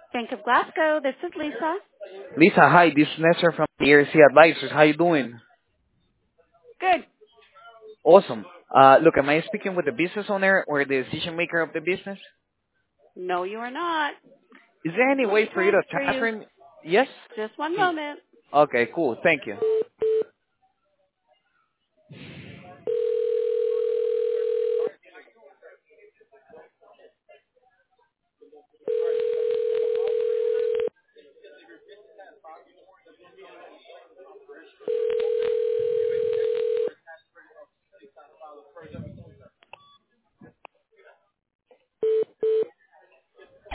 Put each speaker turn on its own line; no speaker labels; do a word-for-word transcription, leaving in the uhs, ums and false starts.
Bank of Glasgow, this is Lisa.
Lisa, hi, this is Nestor from the A R C Advisors. How you doing?
Good.
Awesome. Uh, look, am I speaking with the business owner or the decision maker of the business?
No, you are not.
Is there any
Let me
way for you to
transfer you.
transfer me? Yes?
Just one
Can-
moment.
Okay, cool. Thank you.